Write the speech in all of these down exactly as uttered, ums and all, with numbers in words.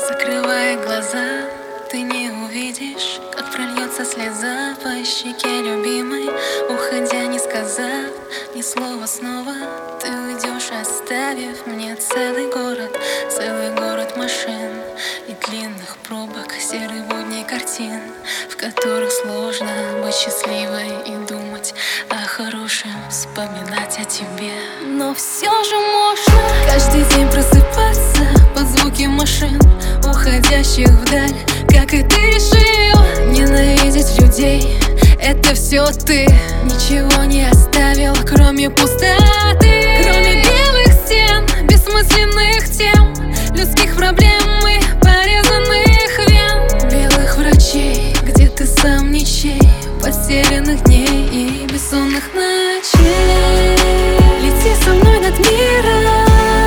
Закрывая глаза, ты не увидишь, как прольется слеза по щеке любимой. Уходя, не сказав ни слова снова, ты уйдешь, оставив мне целый город, целый город машин и длинных пробок, серых будней картин, в которых сложно быть счастливой и думать о хорошем, вспоминать о тебе. Но все же можно каждый день просыпаться под звуки машин, уходящих вдаль, как и ты решил. Ненавидеть людей — это все ты. Ничего не оставил, кроме пустоты, кроме белых стен, бессмысленных тем, людских проблем и порезанных вен, белых врачей, где ты сам ничей, потерянных дней и бессонных ночей. Лети со мной над миром,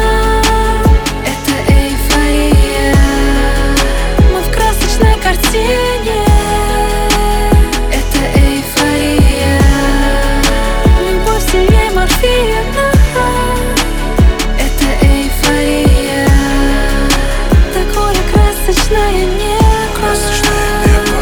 это эйфория. Мы в красочной картине, это эйфория. Любовь сильнее морфина, это эйфория. Такое красочное небо, красочное небо.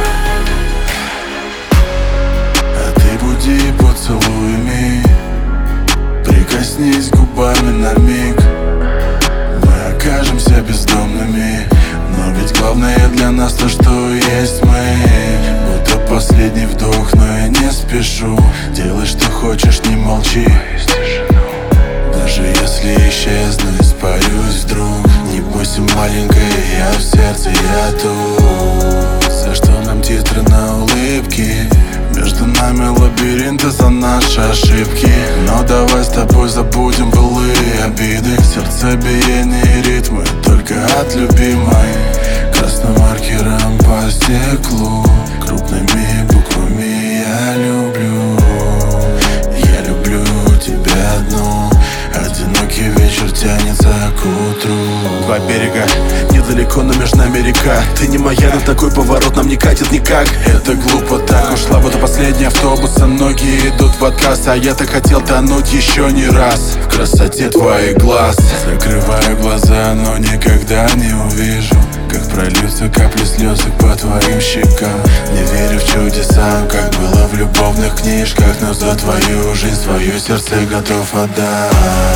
А ты буди поцелуями, прикоснись губами на миг. Мы окажемся бездомными, но ведь главное для нас то, что есть мы. Будто последний вдох, но я не спешу. Делай, что хочешь, не молчи. Даже если исчезну, испарюсь вдруг. Не бойся, маленькая, я в сердце, я тут. За что нам титры на улыбки? Между нами лабиринты за наши ошибки. Но давай с тобой забудем былые обиды. Сердцебиение и ритмы только от любимой. Красным маркером по стеклу, крупными буквами я люблю. Я люблю тебя одну. Одинокий вечер тянется к утру. Два берега, недалеко, но между нами река. Ты не моя, но такой поворот нам не катит никак. Это глупо, так ушла вот и последний автобус, а многие идут в отказ. А я так хотел тонуть еще не раз в красоте твоих глаз. Закрываю глаза, но никогда не увижу, как прольются капли слезок по твоим щекам. Не верю в чудеса, как было в любовных книжках, но за твою жизнь свое сердце готов отдать.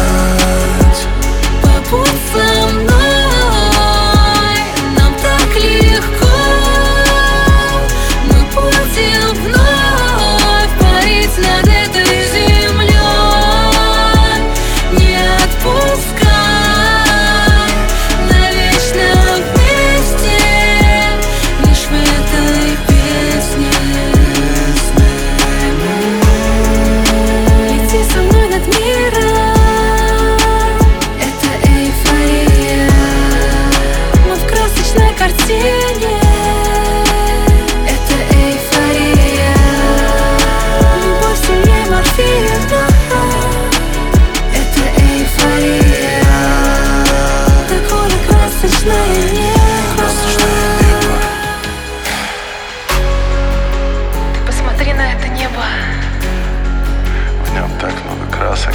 Побудь со мной, нам так легко. Мы будем вновь парить над этой землей. Не отпускай, навечно вместе, лишь в этой песне. Лети со мной над миром, картине, это эйфория. Любовь сильнее морфина, это эйфория. Такое красочное небо. Ты посмотри на это небо. В нем так много красок,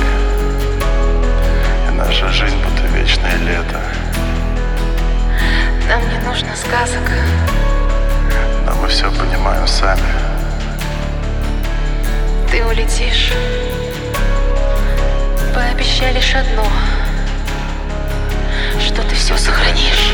и наша жизнь будто вечное лето. Нам не нужно сказок, но мы все понимаем сами. Ты улетишь, пообещай лишь одно, что ты все сохранишь.